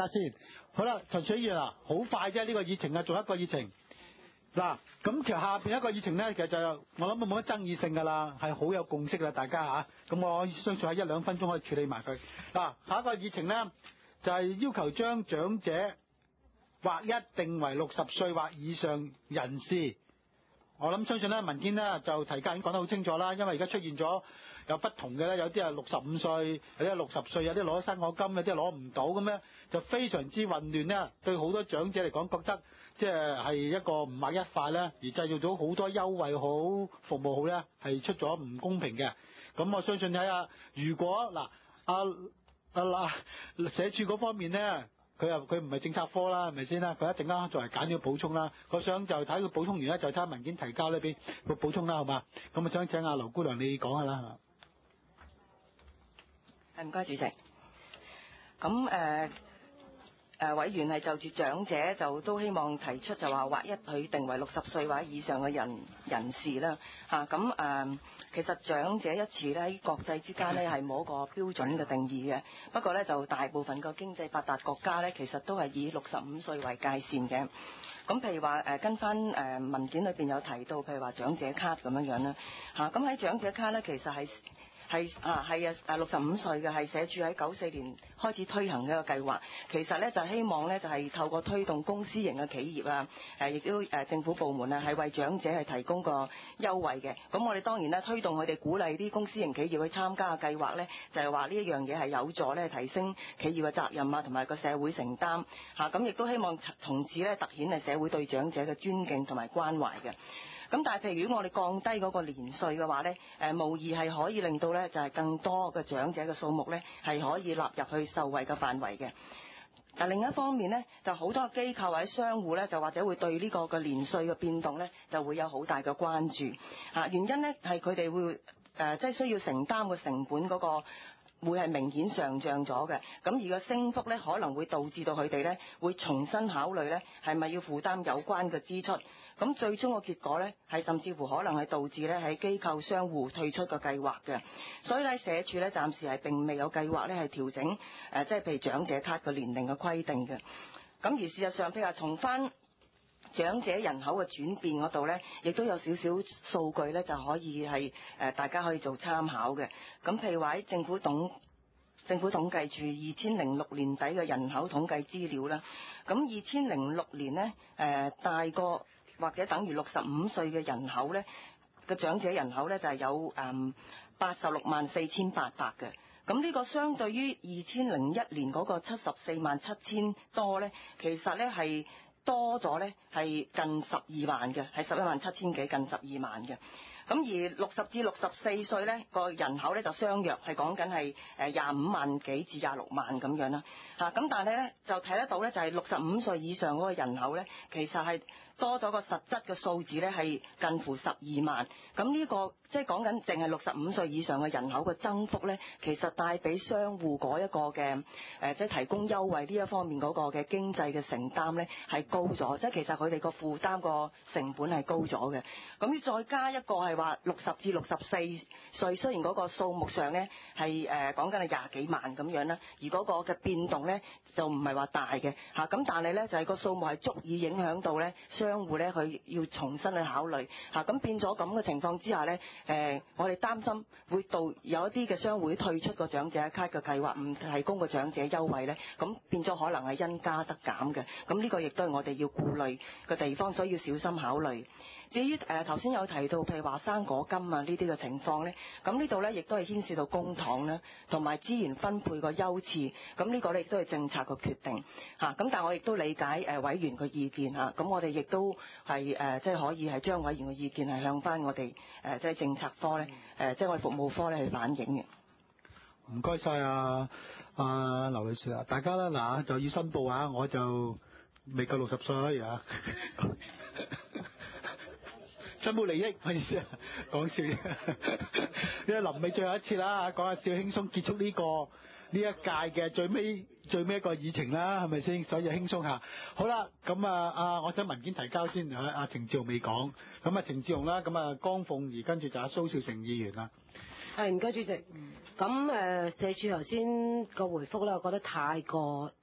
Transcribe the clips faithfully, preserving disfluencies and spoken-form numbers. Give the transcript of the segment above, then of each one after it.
家先。好啦，陳水議員啊，好快啫，呢個議程啊，做一個議程。嗱，咁其實下邊一個議程咧，其實就我諗冇乜爭議性噶啦，係好有共識噶啦，大家吓。咁我相信喺一兩分鐘可以處理埋佢。嗱，下一個議程咧就係要求將長者劃一定為六十歲或以上人士。我諗相信咧，文件咧就提交已經講得好清楚啦，因為而家出現咗有不同嘅咧，有啲係六十五歲，有啲係六十歲，有啲攞生果金，有啲攞唔到咁樣，就非常之混亂咧。對好多長者嚟講，覺得即係係一個唔劃一法咧，而製造咗好多優惠好、服務好咧，係出咗唔公平嘅。咁我相信睇下，如果嗱阿阿嗱社署嗰方面咧。佢又佢唔係政策科啦，係咪先啦？佢一陣間作為簡要補充啦。我想就睇佢補充完咧，就睇文件提交呢邊個補充啦，好嘛？咁啊，想請阿劉姑娘你講下啦。 係唔該，主席。咁誒誒，委員係就住長者就都希望提出就話劃一佢定為六十歲或者以上嘅人人士啦嚇。咁、啊、誒、呃，其實長者一詞咧喺國際之間咧係冇一個標準嘅定義嘅。不過咧就大部分個經濟發達國家咧，其實都係以六十五歲為界線嘅。咁譬如話誒、呃、跟翻誒、呃、文件裏邊有提到，譬如話長者卡咁樣樣啦嚇。咁、啊、喺長者卡咧，其實係。係啊，係啊，誒六十五歲嘅係社署喺九四年開始推行嘅一個計劃。其實咧就希望咧就係、是、透過推動公私營嘅企業啊，誒亦都誒政府部門啊，係為長者係提供個優惠嘅。咁我哋當然咧推動佢哋鼓勵啲公私營企業去參加嘅計劃咧，就係話呢一樣嘢係有助咧提升企業嘅責任啊，同埋個社會承擔嚇。咁、啊、亦都希望從此咧凸顯係社會對長者嘅尊敬同埋關懷嘅。咁但係譬如如果我哋降低嗰個年歲嘅話咧，誒無疑係可以令到咧就係更多嘅長者嘅數目咧係可以納入去受惠嘅範圍嘅。但另一方面咧，就好多機構或者商戶咧，就或者會對呢個嘅年歲嘅變動咧，就會有好大嘅關注嚇。原因咧係佢哋會誒即係需要承擔嘅成本嗰個。會係明顯上漲咗嘅，咁而個升幅咧可能會導致到佢哋咧會重新考慮咧係咪要負擔有關嘅支出，咁最終個結果咧係甚至乎可能係導致咧喺機構商戶退出個計劃嘅，所以咧社署咧暫時係並未有計劃咧係調整誒、呃、即係譬如長者卡個年齡嘅規定嘅，咁而事實上譬如話從翻長者人口嘅轉變嗰度呢，亦都有少少數據呢，就可以係誒、呃、大家可以做參考嘅。咁譬如話喺政府統政府統計處二千零六年底嘅人口統計資料啦，咁二千零六年呢，誒、呃、大過或者等於六十五歲嘅人口呢，嘅長者人口呢，就係、是、有誒八十六萬四千八百嘅。咁呢個相對於二千零一年嗰個七十四萬七千多呢，其實呢係多咗呢係近十二萬嘅，係十一萬七千幾，近十二萬嘅。咁而六十至六十四歲呢個人口呢就相若，係講緊係誒廿五萬幾至廿六萬咁樣啦。嚇、啊、咁但係呢就睇得到呢，就係六十五歲以上嗰個人口呢，其實係多咗個實質嘅數字呢，係近乎十二萬。咁呢、這個即係講緊淨係六十五歲以上嘅人口嘅增幅呢，其實帶俾商戶嗰一個嘅誒、呃、即係提供優惠呢一方面嗰個嘅經濟嘅承擔呢，係高咗，即係其實佢哋個負擔個成本係高咗嘅。咁再加一個係話六十至六十四歲，雖然嗰個數目上呢係誒講緊係廿幾萬咁樣啦，而嗰個嘅變動呢就唔係話大嘅嚇，咁但係呢就係、是、個數目係足以影響到呢商戶呢，佢要重新去考慮嚇，咁、啊、變咗咁嘅情況之下呢，誒、呃、我哋擔心會到有一啲嘅商戶退出個長者卡嘅計劃，唔提供個長者優惠呢，咁變咗可能係因加得減嘅，咁呢個亦都係我哋要顧慮嘅地方，所以要小心考慮。至於誒頭先有提到，譬如話生果金啊呢啲嘅情況呢，咁呢度呢亦都係牽涉到公帑啦，同埋資源分配個優次，咁呢個呢亦都係政策個決定嚇。咁、啊、但係我亦都理解誒、呃、委員個意見嚇，咁、啊、我哋亦都係誒、呃、即係可以係將委員嘅意見係向翻我哋誒、呃、即係政策科呢，誒、呃、即係我哋服務科呢去反映嘅。 唔該晒啊，阿劉女士啊，大家咧嗱就要申報啊，我就未夠六十歲啊。申報利益，唔好意思啊，講笑啫。因為臨尾最後一次啦，講下笑輕鬆結束呢、這個呢一屆嘅最尾最尾一個議程啦，係咪先？所以輕鬆下。好啦，咁啊啊，我想文件提交先，阿阿程志雄未講，咁啊程志雄啦，咁啊江鳳儀跟住就阿蘇少成議員啦。 係唔該主席。咁誒、呃、社署頭先個回覆咧，我覺得太過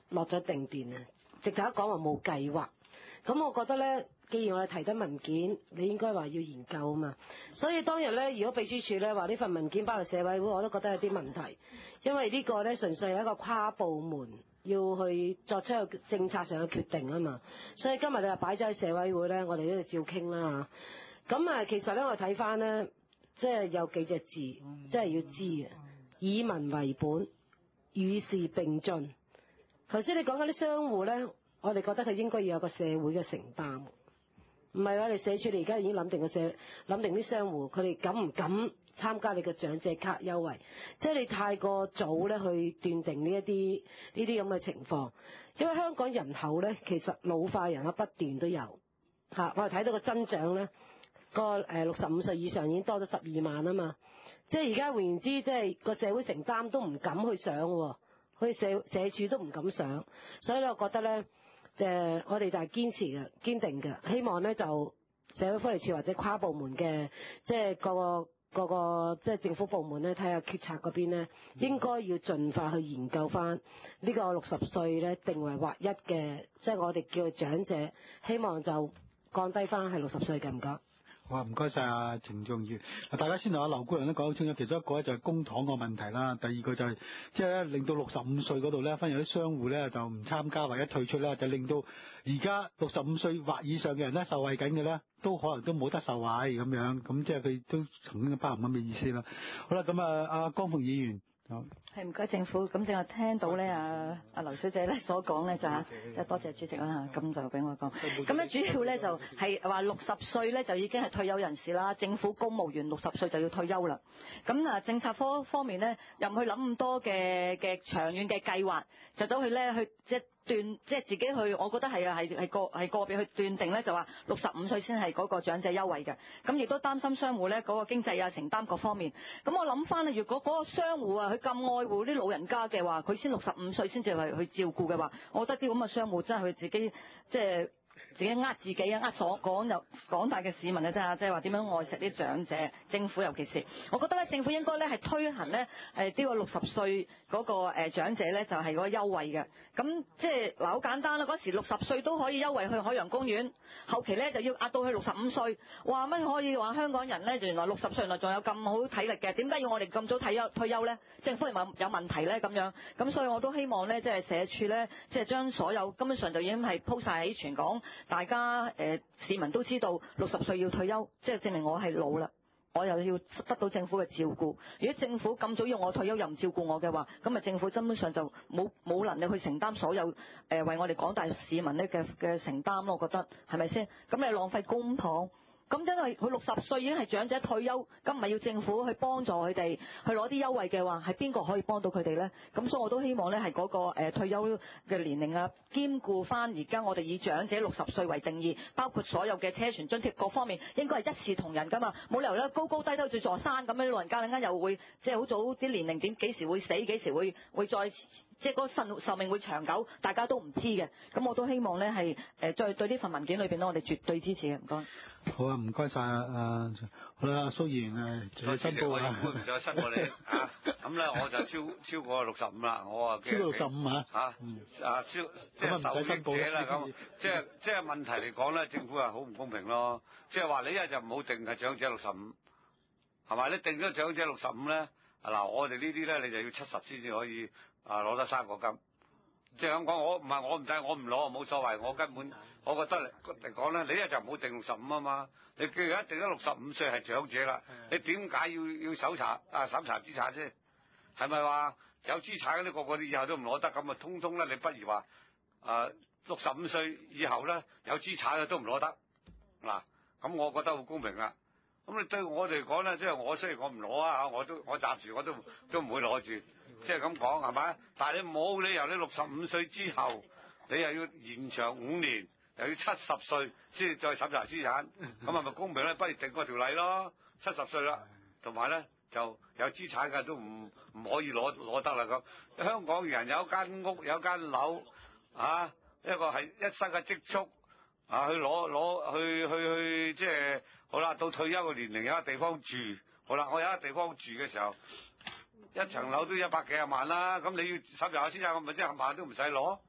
落咗定斷啊，直頭一講話冇計劃。咁我覺得咧，既然我哋提得文件，你應該話要研究啊嘛。所以當日咧，如果秘書處咧話呢份文件包落社委會，我都覺得有啲問題，因為呢個咧純粹係一個跨部門要去作出一個政策上嘅決定啊嘛。所以今日你話擺咗喺社委會咧，我哋都要照傾啦嚇。咁啊，其實咧我睇翻咧，即係有幾隻字，即係要知嘅，以民為本，與時並進。頭先你講嗰啲商戶咧。我哋覺得佢應該要有個社會嘅承擔，唔係話你社署你而家已經諗定個社諗定啲商戶，佢哋敢唔敢參加你嘅長者卡優惠？即係你太過早咧去斷定呢一啲呢啲咁嘅情況，因為香港人口咧其實老化人口不斷都有嚇，我哋睇到個增長咧，個誒六十五歲以上已經多咗十二萬啊嘛，即係而家換言之，即係個社會承擔都唔敢去上喎，去社社署都唔敢上，所以咧我覺得咧。誒、呃，我哋就係堅持嘅、堅定嘅，希望咧就社會福利署或者跨部門嘅，即係個個個個即係政府部門咧，睇下決策嗰邊咧，應該要盡快去研究翻呢個六十歲咧定為劃一嘅，即係我哋叫長者，希望就降低翻係六十歲嘅，唔該。 好啊，唔該晒啊，程仲儀。嗱，大家先同阿劉姑娘都講清楚，其中一個咧就係公帑個問題啦，第二個就係即係咧令到六十五歲嗰度咧，反而有啲商戶咧就唔參加或者退出啦，就令到而家六十五歲或以上嘅人咧受惠緊嘅咧，都可能都冇得受惠咁樣，咁即係佢都曾經包含咁嘅意思啦。好啦，咁啊，阿江鳳議員。 係唔該政府，咁正係聽到咧啊啊劉小姐咧所講咧就嚇，即係多謝主席啦嚇，咁就俾我講。咁咧主要咧就係話六十歲咧就已經係退休人士啦，政府公務員六十歲就要退休啦。咁啊政策科方面咧又唔去諗咁多嘅嘅長遠嘅計劃，就走去咧去即係斷即係自己去，我覺得係啊係係個係個別去斷定咧就話六十五歲先係嗰個長者優惠嘅。咁亦都擔心商戶咧嗰個經濟啊承擔各方面。咁我諗翻咧，如果嗰個商戶啊佢咁愛護啲老人家嘅話，佢先六十五歲先至係去照顧嘅話，我覺得啲咁嘅商戶真係佢自己即係自己呃自己啊，呃所講又廣大嘅市民啊，真係即係話點樣愛惜啲長者，政府尤其是，我覺得咧政府應該咧係推行咧誒呢個六十歲嗰個誒長者咧就係嗰個優惠嘅，咁即係嗱好簡單啦，嗰時六十歲都可以優惠去海洋公園，後期咧就要壓到去六十五歲，話乜可以話香港人咧原來六十歲原來仲有咁好體力嘅，點解要我哋咁早退休退休咧？政府係咪有問題咧咁樣？咁所以我都希望咧即係社署咧即係將所有根本上就已經係鋪晒喺全港。大家誒、呃、市民都知道六十歲要退休，即係證明我係老啦，我又要得到政府嘅照顧。如果政府咁早要我退休又唔照顧我嘅話，咁啊政府根本上就冇冇能力去承擔所有誒、呃、為我哋廣大市民咧嘅嘅承擔咯。我覺得係咪先？咁你浪費公帑。咁因為佢六十歲已經係長者退休，咁唔係要政府去幫助佢哋去攞啲優惠嘅話，係邊個可以幫到佢哋咧？咁所以我都希望咧係嗰個誒退休嘅年齡啊，兼顧翻而家我哋以長者六十歲為定義，包括所有嘅車船津貼各方面，應該係一視同仁噶嘛，冇理由咧高高低低好似座山咁樣，老人家陣間又會即係好早啲年齡點幾時會死，幾時會會再。即係嗰個壽壽命會長久，大家都唔知嘅。咁我都希望咧係誒，再對呢份文件裏邊咧，我哋絕對支持嘅。唔該。 好啊，唔該晒啊！好啦，蘇議員誒，再申報啊！ 我唔想申報你啊！咁咧我就超超過六十五啦，我啊超過六十五啊！ 嚇啊超即係受益者啦咁，即係即係問題嚟講咧，政府係好唔公平咯。即係話你一日就唔好定係長者六十五，係咪？你定咗長者六十五咧，嗱我哋呢啲咧你就要七十先至可以。啊！攞得生果金，即係咁講，我唔係我唔使，我唔攞冇所謂，我根本我覺得嚟講咧，你一就唔好定六十五啊嘛，你既然一定咗六十五歲係長者啦，你點解要要搜查啊審查資產先？係咪話有資產嗰啲個個啲以後都唔攞得咁啊？通通咧，你不如話啊六十五歲以後咧有資產嘅都唔攞得嗱，咁我覺得好公平啦。咁你對我哋講咧，即係我雖然我唔攞啊，我都我暫時我都都唔會攞住，即係咁講係咪？但係你冇理由你六十五歲之後，你又要延長五年，又要七十歲先至再審查資產，咁係咪公平咧？不如定個條例咯，七十歲啦，同埋咧就有資產嘅都唔唔可以攞攞得啦咁。香港人有間屋有間樓啊，一個係一生嘅積蓄。啊！去攞攞去去去，即係好啦。到退休嘅年齡有一個地方住，好啦。我有一個地方住嘅時候，一層樓都一百幾廿萬啦。咁你要審查下先啊，我咪即係萬都唔使攞，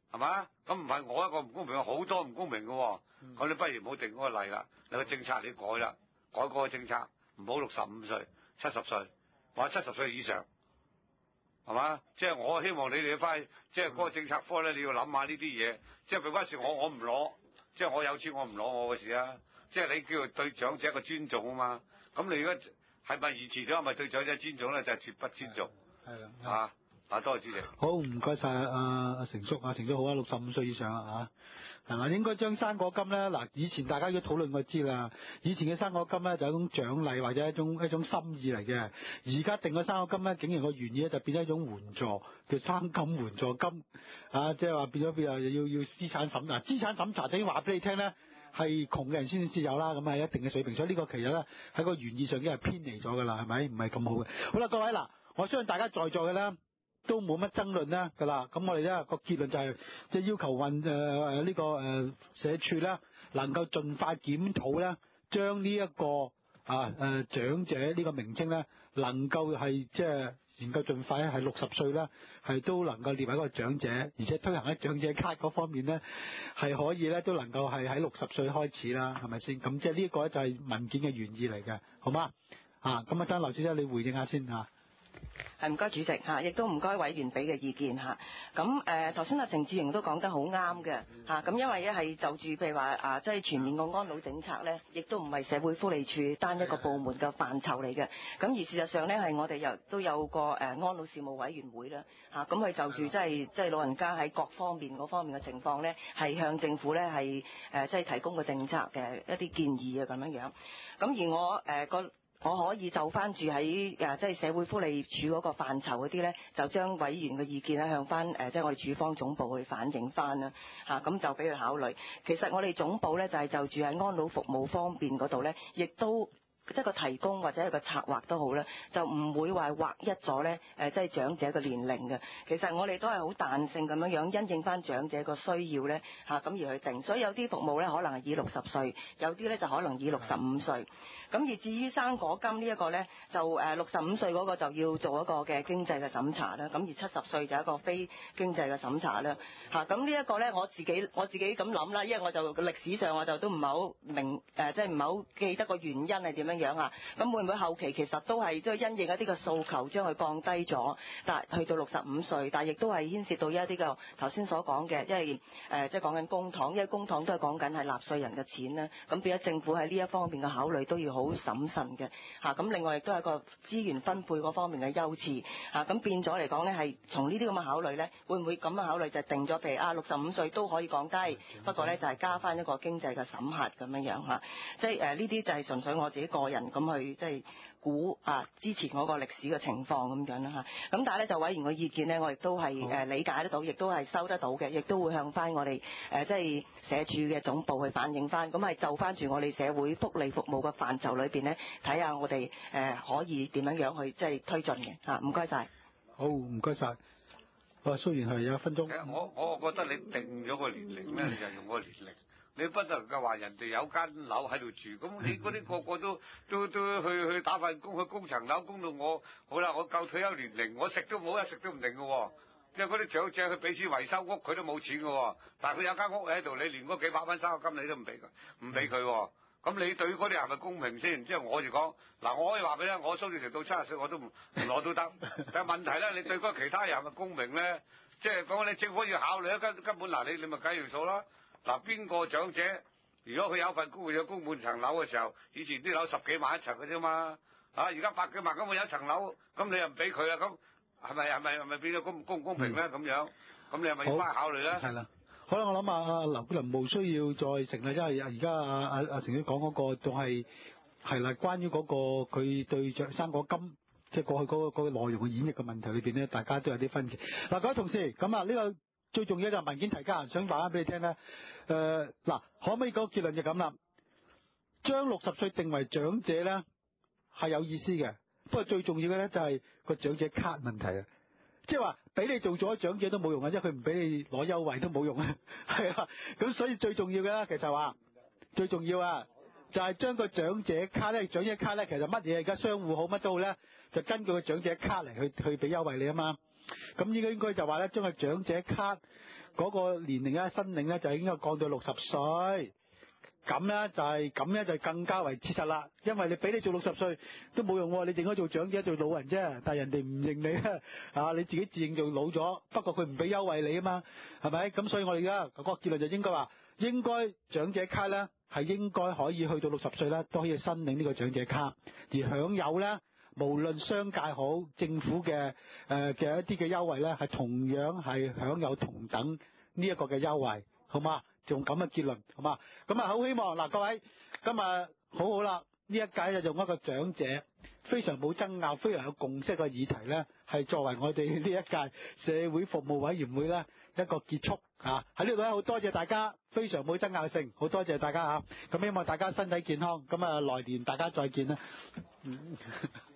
係嘛？咁唔係我一個唔公平，好多唔公平嘅喎。咁、嗯、你不如唔好定嗰個例啦，你個政策你改啦，改嗰個政策，唔好六十五歲、七十歲或者七十歲以上，係嘛？即係我希望你哋翻，即係嗰個政策科咧，你要諗下呢啲嘢。即係譬如嗰時我我唔攞，即係我有錢我唔攞我嘅事啊。即係你叫對長者一個尊重啊嘛。咁你而家係咪延遲咗？係咪對長者尊重咧？就係、是、絕不尊重。係啦。啊。啊，多謝主席。 好，唔該晒阿阿成叔，阿成叔好啊，六十五歲以上啊嚇，係嘛？應該將生果金咧，嗱，以前大家要討論過知啦，以前嘅生果金咧就係一種獎勵或者一種一種心意嚟嘅，而家定個生果金咧，竟然個原意咧就變咗一種援助，叫生金援助金，啊，即係話變咗變啊，要要資產審查，資產審查就已經話俾你聽咧，係窮嘅人先至有啦，咁係一定嘅水平，所以呢個其實咧喺個原意上已經係偏離咗㗎啦，係咪？唔係咁好嘅。好啦，各位嗱，我相信大家在座嘅咧，都冇乜爭論啦，㗎啦。咁我哋咧個結論就係、是，即係要求運誒誒呢個誒、呃、社署咧，能夠盡快檢討咧，將呢一個啊誒、呃、長者呢個名稱咧，能夠係即係研究盡快咧，係六十歲咧，係都能夠列為一個長者，而且推行喺長者卡嗰方面咧，係可以咧都能夠係喺六十歲開始啦，係咪先？咁即係呢一個咧就係文件嘅原意嚟嘅，好嗎？啊，咁啊，等劉小姐你回應下先嚇。 係唔該主席嚇，亦都唔該委員俾嘅意見嚇。咁誒頭先阿程志榮都講得好啱嘅嚇。咁因為咧係就住譬如話啊，即係全面嘅安老政策咧，亦都唔係社會福利署單一個部門嘅範疇嚟嘅。咁而事實上咧係我哋又都有個誒安老事務委員會啦嚇。咁佢就住即係即係老人家喺各方面嗰方面嘅情況咧，係向政府咧係誒即係提供個政策嘅一啲建議啊咁樣樣。咁而我誒個。我可以就翻住喺誒即係社會福利署嗰個範疇嗰啲咧，就將委員嘅意見咧向翻誒即係我哋署方總部去反映翻啦嚇，咁就俾佢考慮。其實我哋總部咧就係就住喺安老服務方面嗰度咧，亦都即係個提供或者係個策劃都好啦，就唔會話劃一咗咧誒即係長者嘅年齡嘅。其實我哋都係好彈性咁樣樣，因應翻長者個需要咧嚇咁而去定。所以有啲服務咧可能係以六十歲，有啲咧就可能以六十五歲。咁而至於生果金呢一個咧，就誒六十五歲嗰個就要做一個嘅經濟嘅審查啦。咁而七十歲就一個非經濟嘅審查啦。嚇咁呢一個咧，我自己我自己咁諗啦，因為我就歷史上我就都唔係好明誒，即係唔係好記得個原因係點樣樣啊。咁會唔會後期其實都係即係因應一啲嘅訴求，將佢降低咗，但係去到六十五歲，但係亦都係牽涉到一啲嘅頭先所講嘅，因為誒即係講緊公帑，因為公帑都係講緊係納稅人嘅錢啦。咁變咗政府喺呢一方面嘅考慮都要好審慎嘅嚇，咁另外亦都係個資源分配嗰方面嘅優次嚇，咁變咗嚟講咧，係從呢啲咁嘅考慮咧，會唔會咁嘅考慮就定咗譬如啊六十五歲都可以降低，不過咧就係加翻一個經濟嘅審核咁樣樣嚇，即係誒呢啲就係純粹我自己個人咁去即係估啊之前嗰個歷史嘅情況咁樣啦嚇，咁但係咧就委員嘅意見咧，我亦都係誒理解得到，亦都係收得到嘅，亦都會向翻我哋誒即係社署嘅總部去反映翻，咁係就翻住我哋社會福利服務嘅範疇裏邊咧，睇下我哋誒可以點樣樣去即係推進嘅嚇，唔該晒。 好，唔該晒。啊，雖然係有一分鐘。 我我覺得你定咗個年齡咧，你就用個年齡。你不能夠話人哋有間樓喺度住，咁你嗰啲個個都都都去去打份工，去供層樓，供到我好啦，我夠退休年齡，我食都冇，一食都唔定嘅喎。即係嗰啲長者去俾錢維修屋，佢都冇錢嘅喎。但係佢有間屋喺度，你連嗰幾百蚊生果金你都唔俾佢，唔俾佢喎。咁你對嗰啲係咪公平先？即係我就講嗱，我可以話俾你聽，我蘇志成到七十歲我都唔攞都得。但係問題咧，你對嗰其他人係咪公平咧？即係講你政府要考慮啊，根根本嗱，你你咪計條數啦。嗱，邊個長者如果佢有份工，佢有供滿層樓嘅時候，以前啲樓十幾萬一層嘅啫嘛，啊而家百幾萬咁，佢有一層樓，咁你又唔俾佢啦，咁係咪係咪係咪變咗公公唔公平咧？咁、嗯、樣，咁你係咪要翻考慮咧？ 係啦。好啦，我諗啊，阿劉小麗冇需要再成啦，因為而家阿阿阿成姐講嗰個仲係係啦，關於嗰個佢對着生果金即係過去嗰、嗰個嗰、嗰個內容嘅演繹嘅問題裏邊咧，大家都有啲分歧。嗱，各位同事，咁啊呢個最重要就係文件提交，想話翻俾你聽咧。誒、呃、嗱，可唔可以個結論就咁啦？將六十歲定為長者咧係有意思嘅，不過最重要嘅咧就係個長者卡問題啊。即係話俾你做咗長者都冇用啊，即係佢唔俾你攞優惠都冇用啊，係啊，咁所以最重要嘅咧，其實話最重要啊，就係將個長者卡咧，長者卡咧，其實乜嘢而家商戶好乜都好咧，就根據個長者卡嚟去去俾優惠你啊嘛。咁應該應該就話咧，將個長者卡嗰個年齡咧，申領咧就應該降到六十歲。咁咧就係咁咧就更加為切實啦，因為你俾你做六十歲都冇用喎，你淨可以做長者做老人啫，但係人哋唔認你啊，啊你自己自認做老咗，不過佢唔俾優惠你啊嘛，係咪？咁所以我哋而家個結論就應該話，應該長者卡咧係應該可以去到六十歲咧都可以申領呢個長者卡，而享有咧無論商界好政府嘅誒嘅一啲嘅優惠咧，係同樣係享有同等呢一個嘅優惠，好嘛？用咁嘅結論，好嘛？咁啊，好希望嗱，各位今日好好啦，呢一屆就用一個長者非常冇爭拗、非常有共識嘅議題咧，係作為我哋呢一屆社會服務委員會咧一個結束啊！喺呢度咧，好多謝大家，非常冇爭拗性，好多謝大家啊！咁希望大家身體健康，咁啊來年大家再見啦。